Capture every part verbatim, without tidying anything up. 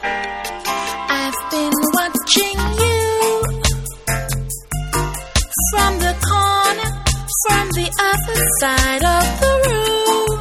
I've been watching you from the corner, from the other side of the room.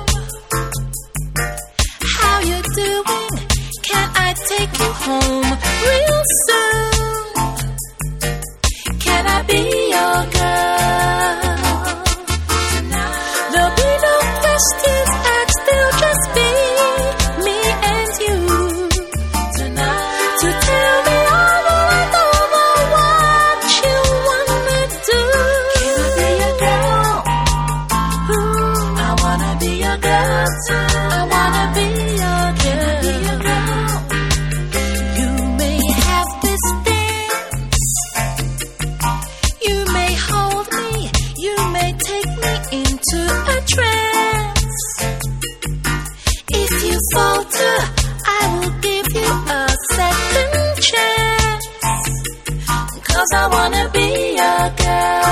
How you doing? Can I take you home real soon? Can I be your girl tonight? There'll be no questions asked, they'll just be me and you tonight. To tell me all that I don't know what you wanna do. Can I be your girl? Ooh, I wanna be your girl too. I wanna be your girl. Be your girl. You may have this dance. You may hold me. You may take me into a trance. If you falter, I will give you a second chance. 'Cause I wanna be your girl.